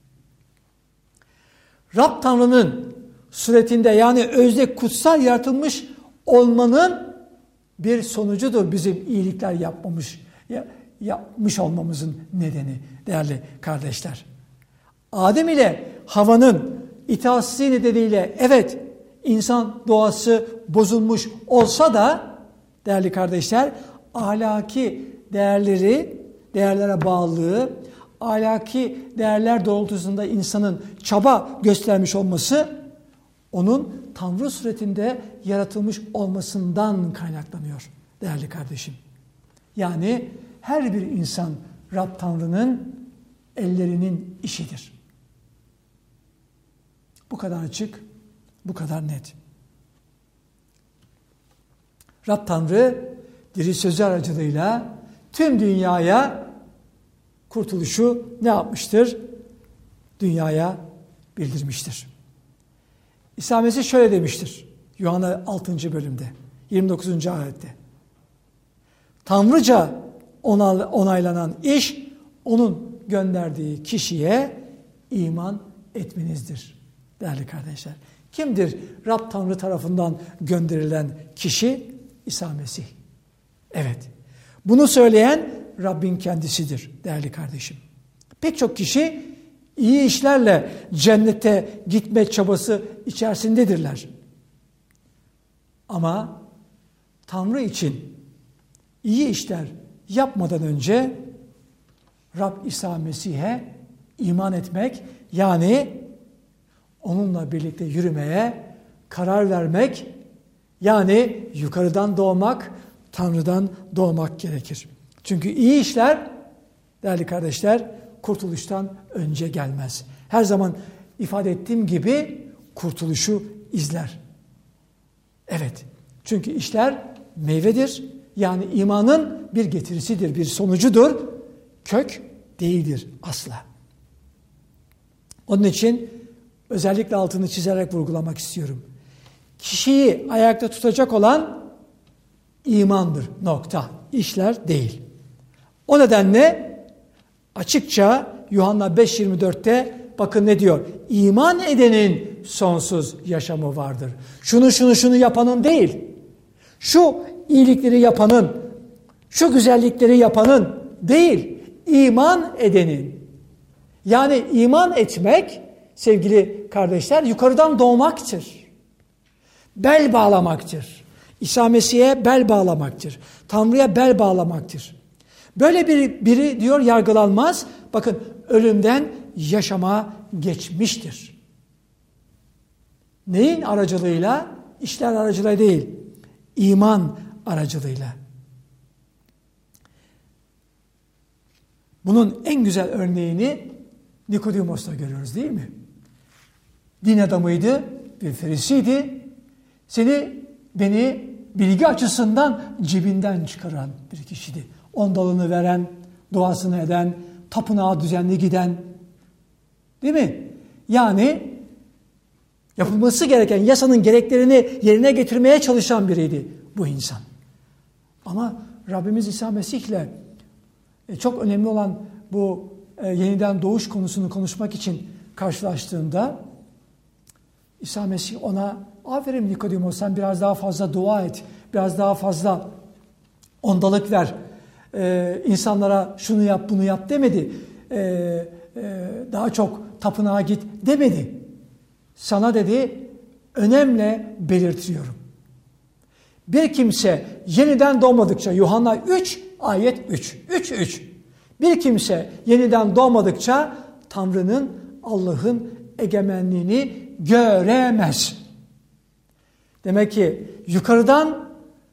[SPEAKER 1] Rab Tanrı'nın suretinde yani özde kutsal yaratılmış olmanın bir sonucudur bizim iyilikler yapmamış, yapmış olmamızın nedeni değerli kardeşler. Adem ile Havva'nın itaatsizliği nedeniyle evet insan doğası bozulmuş olsa da değerli kardeşler ahlaki değerleri, değerlere bağlılığı, ahlaki değerler doğrultusunda insanın çaba göstermiş olması onun Tanrı suretinde yaratılmış olmasından kaynaklanıyor değerli kardeşim. Yani her bir insan Rab Tanrı'nın ellerinin işidir. Bu kadar açık, bu kadar net. Rab Tanrı diri sözü aracılığıyla tüm dünyaya kurtuluşu ne yapmıştır? Dünyaya bildirmiştir. İsa Mesih şöyle demiştir. Yuhanna altıncı bölümde, yirmi dokuzuncu ayette. Tanrıca onaylanan iş onun gönderdiği kişiye iman etmenizdir. Değerli kardeşler. Kimdir Rab Tanrı tarafından gönderilen kişi? İsa Mesih. Evet. Bunu söyleyen Rabbin kendisidir değerli kardeşim. Pek çok kişi iyi işlerle cennete gitme çabası içerisindedirler. Ama Tanrı için iyi işler yapmadan önce Rab İsa Mesih'e iman etmek yani onunla birlikte yürümeye karar vermek yani yukarıdan doğmak, Tanrı'dan doğmak gerekir. Çünkü iyi işler değerli kardeşler kurtuluştan önce gelmez. Her zaman ifade ettiğim gibi kurtuluşu izler. Evet. Çünkü işler meyvedir. Yani imanın bir getirisidir, bir sonucudur. Kök değildir asla. Onun için özellikle altını çizerek vurgulamak istiyorum. Kişiyi ayakta tutacak olan imandır. Nokta. İşler değil. O nedenle açıkça Yuhanna beş yirmi dörtte bakın ne diyor? İman edenin sonsuz yaşamı vardır. Şunu şunu şunu yapanın değil, şu iyilikleri yapanın, şu güzellikleri yapanın değil, iman edenin. Yani iman etmek sevgili kardeşler yukarıdan doğmaktır. Bel bağlamaktır. İsa Mesih'e bel bağlamaktır. Tanrı'ya bel bağlamaktır. Böyle bir, biri diyor yargılanmaz. Bakın ölümden yaşama geçmiştir. Neyin aracılığıyla? İşler aracılığıyla değil. İman aracılığıyla. Bunun en güzel örneğini Nikodimos'ta görüyoruz değil mi? Din adamıydı, bir ferisiydi. Seni, beni bilgi açısından cebinden çıkaran bir kişiydi. Ondalını veren, duasını eden, tapınağa düzenli giden. Değil mi? Yani yapılması gereken yasanın gereklerini yerine getirmeye çalışan biriydi bu insan. Ama Rabbimiz İsa Mesih'le çok önemli olan bu yeniden doğuş konusunu konuşmak için karşılaştığında İsa Mesih ona aferin Nikodimos sen biraz daha fazla dua et, biraz daha fazla ondalık ver, ee, insanlara şunu yap bunu yap demedi, ee, e, daha çok tapınağa git demedi. Sana dedi önemle belirtiyorum. Bir kimse yeniden doğmadıkça Yuhanna üç ayet üç. üç üç. Bir kimse yeniden doğmadıkça Tanrı'nın, Allah'ın egemenliğini göremez. Demek ki yukarıdan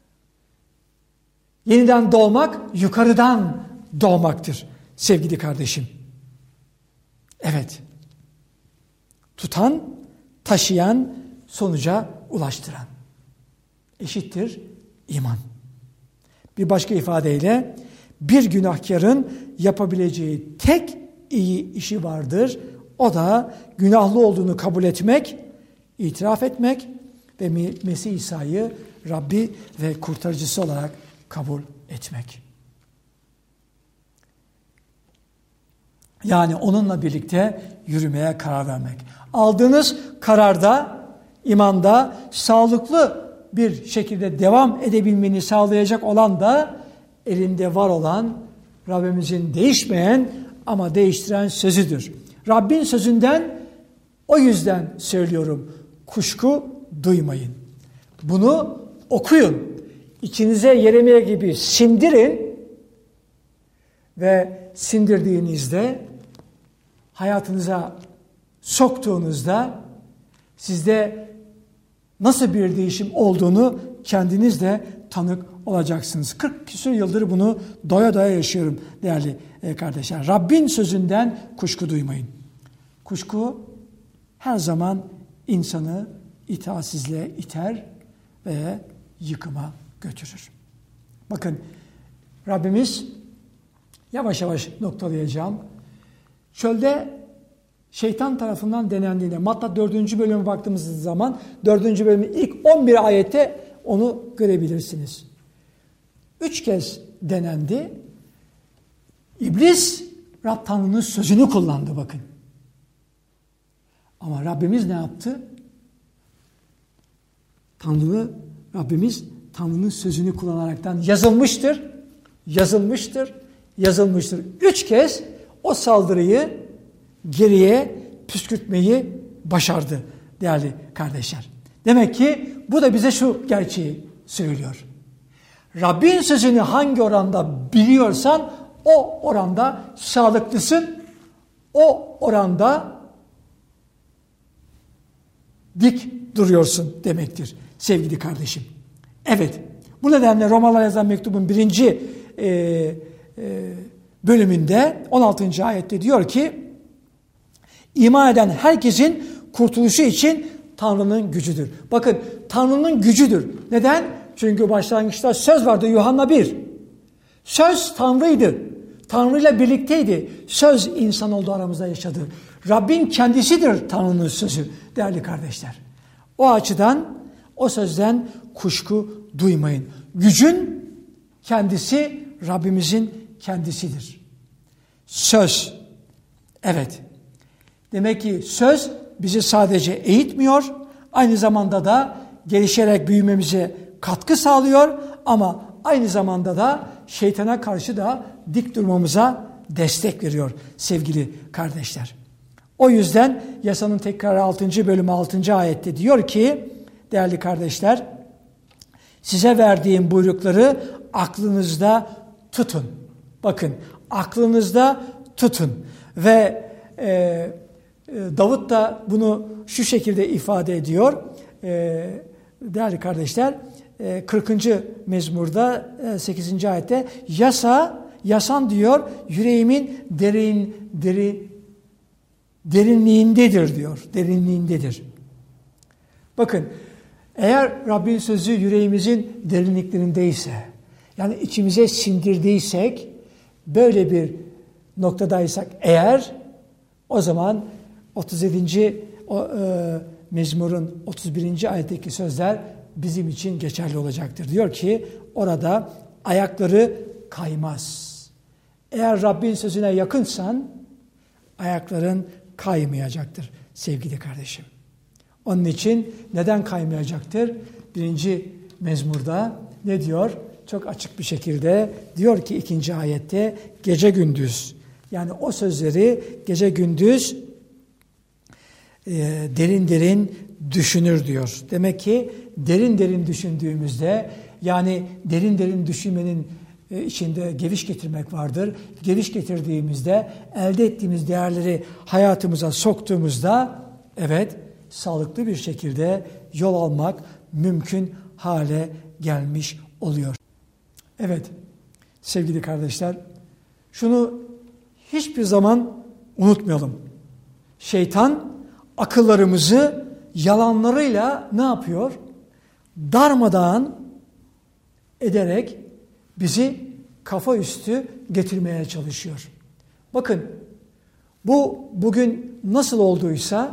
[SPEAKER 1] yeniden doğmak yukarıdan doğmaktır sevgili kardeşim. Evet. Tutan, taşıyan, sonuca ulaştıran. Eşittir iman. Bir başka ifadeyle bir günahkarın yapabileceği tek iyi işi vardır. O da günahlı olduğunu kabul etmek, itiraf etmek ve Mesih İsa'yı Rabbi ve kurtarıcısı olarak kabul etmek. Yani onunla birlikte yürümeye karar vermek. Aldığınız kararda, imanda sağlıklı bir şekilde devam edebilmeni sağlayacak olan da elinde var olan Rabbimizin değişmeyen ama değiştiren sözüdür. Rabbin sözünden o yüzden söylüyorum. Kuşku duymayın. Bunu okuyun. İçinize Yeremye gibi sindirin ve sindirdiğinizde hayatınıza soktuğunuzda sizde nasıl bir değişim olduğunu kendiniz de tanık olacaksınız. kırk küsur yıldır bunu doya doya yaşıyorum değerli kardeşler. Rabbin sözünden kuşku duymayın. Kuşku her zaman insanı itaatsizliğe iter ve yıkıma götürür. Bakın Rabbimiz yavaş yavaş noktalayacağım. Çölde şeytan tarafından denendiğinde Matta dördüncü bölüme baktığımız zaman dördüncü bölümün ilk on bir ayette onu görebilirsiniz. Üç kez denendi. İblis Rab Tanrı'nın sözünü kullandı bakın. Ama Rabbimiz ne yaptı? Tanrı, Rabbimiz Tanrı'nın sözünü kullanaraktan yazılmıştır, yazılmıştır, yazılmıştır. Üç kez o saldırıyı geriye püskürtmeyi başardı değerli kardeşler. Demek ki bu da bize şu gerçeği söylüyor. Rabbin sözünü hangi oranda biliyorsan o oranda sağlıklısın, o oranda dik duruyorsun demektir sevgili kardeşim. Evet, bu nedenle Romalılara yazılan mektubun birinci e, e, bölümünde on altıncı ayette diyor ki iman eden herkesin kurtuluşu için Tanrı'nın gücüdür. Bakın Tanrı'nın gücüdür. Neden? Çünkü başlangıçta söz vardı Yuhanna bir. Söz Tanrı'ydı. Tanrı'yla birlikteydi. Söz insan oldu aramızda yaşadı. Rabbin kendisidir Tanrı'nın sözü değerli kardeşler. O açıdan o sözden kuşku duymayın. Gücün kendisi Rabbimizin kendisidir. Söz. Evet. Demek ki söz bizi sadece eğitmiyor, aynı zamanda da gelişerek büyümemize katkı sağlıyor ama aynı zamanda da şeytana karşı da dik durmamıza destek veriyor sevgili kardeşler. O yüzden yasanın tekrarı altıncı bölümü altıncı ayette diyor ki değerli kardeşler, size verdiğim buyrukları aklınızda tutun. Bakın, aklınızda tutun. Ve e, e, Davut da bunu şu şekilde ifade ediyor. E, değerli kardeşler, e, kırkıncı mezmurda e, sekizinci ayette yasa, yasan diyor yüreğimin derin, deri, derinliğindedir diyor. Derinliğindedir. Bakın, eğer Rabbin sözü yüreğimizin derinliklerindeyse, yani içimize sindirdiysek, böyle bir noktadaysak eğer, o zaman otuz yedinci O, e, mezmurun otuz birinci ayetteki sözler bizim için geçerli olacaktır. Diyor ki orada ayakları kaymaz. Eğer Rabbin sözüne yakınsan ayakların kaymayacaktır sevgili kardeşim. Onun için neden kaymayacaktır? Birinci mezmurda ne diyor? Çok açık bir şekilde diyor ki ikinci ayette gece gündüz. Yani o sözleri gece gündüz e, derin derin düşünür diyor. Demek ki derin derin düşündüğümüzde, yani derin derin düşünmenin e, içinde geviş getirmek vardır. Geviş getirdiğimizde elde ettiğimiz değerleri hayatımıza soktuğumuzda evet sağlıklı bir şekilde yol almak mümkün hale gelmiş oluyor. Evet sevgili kardeşler, şunu hiçbir zaman unutmayalım. Şeytan akıllarımızı yalanlarıyla ne yapıyor? Darmadağın ederek bizi kafa üstü getirmeye çalışıyor. Bakın, bu bugün nasıl olduysa,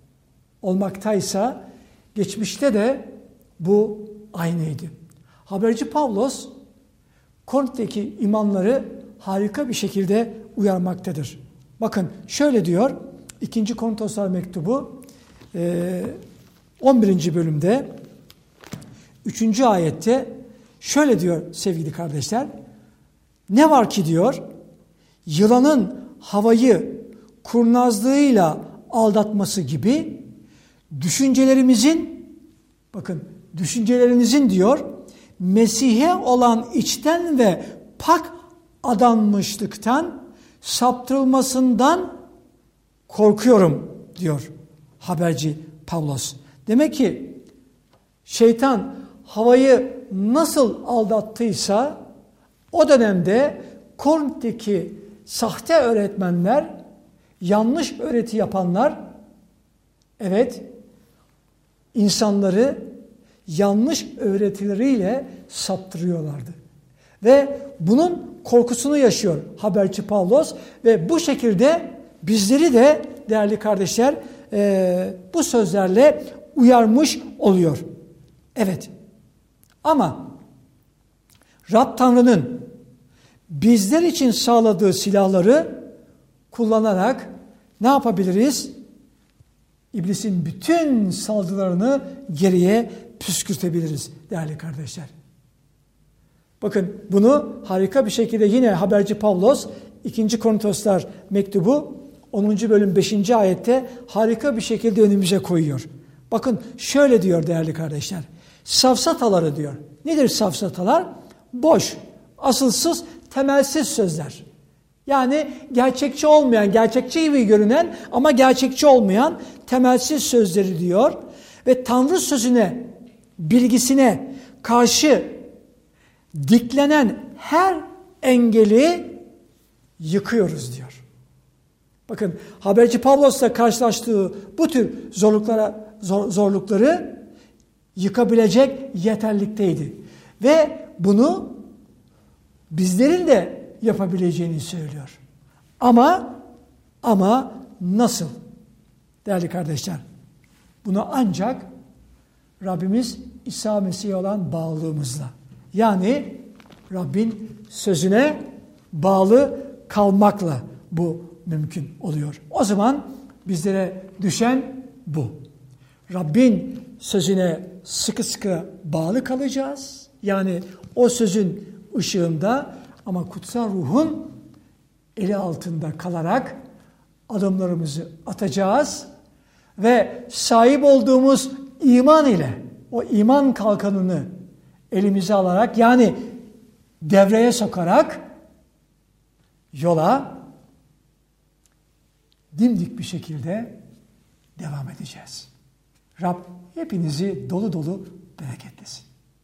[SPEAKER 1] olmaktaysa, geçmişte de bu aynıydı. Haberci Pavlos, Korint'teki imamları harika bir şekilde uyarmaktadır. Bakın şöyle diyor, ikinci Korintoslar mektubu on birinci bölümde üçüncü ayette şöyle diyor sevgili kardeşler. Ne var ki diyor, yılanın havayı kurnazlığıyla aldatması gibi düşüncelerimizin, bakın düşüncelerinizin diyor, Mesih'e olan içten ve pak adanmışlıktan saptırılmasından korkuyorum diyor haberci Pavlos. Demek ki şeytan havayı nasıl aldattıysa o dönemde Korint'teki sahte öğretmenler, yanlış öğreti yapanlar evet insanları yanlış öğretileriyle saptırıyorlardı. Ve bunun korkusunu yaşıyor haberci Pavlos ve bu şekilde bizleri de değerli kardeşler e, bu sözlerle uyarmış oluyor. Evet. Ama Rab Tanrı'nın bizler için sağladığı silahları kullanarak ne yapabiliriz? İblisin bütün saldırılarını geriye püskürtebiliriz değerli kardeşler. Bakın bunu harika bir şekilde yine haberci Pavlos ikinci Korintoslar mektubu onuncu bölüm beşinci ayette harika bir şekilde önümüze koyuyor. Bakın şöyle diyor değerli kardeşler. Safsataları diyor. Nedir safsatalar? Boş, asılsız, temelsiz sözler. Yani gerçekçi olmayan, gerçekçi gibi görünen ama gerçekçi olmayan temelsiz sözleri diyor. Ve Tanrı sözüne, bilgisine karşı diklenen her engeli yıkıyoruz diyor. Bakın haberci Pavlos'la karşılaştığı bu tür zorluklara, zor, zorlukları yıkabilecek yeterlikteydi. Ve bunu bizlerin de yapabileceğini söylüyor. Ama ama nasıl? Değerli kardeşler, bunu ancak Rabbimiz İsa Mesih'e olan bağlılığımızla, yani Rabbin sözüne bağlı kalmakla bu mümkün oluyor. O zaman bizlere düşen bu. Rabbin sözüne sıkı sıkı bağlı kalacağız. Yani o sözün ışığında ama kutsal ruhun eli altında kalarak adımlarımızı atacağız ve sahip olduğumuz iman ile o iman kalkanını elimize alarak yani devreye sokarak yola dimdik bir şekilde devam edeceğiz. Rab hepinizi dolu dolu bereket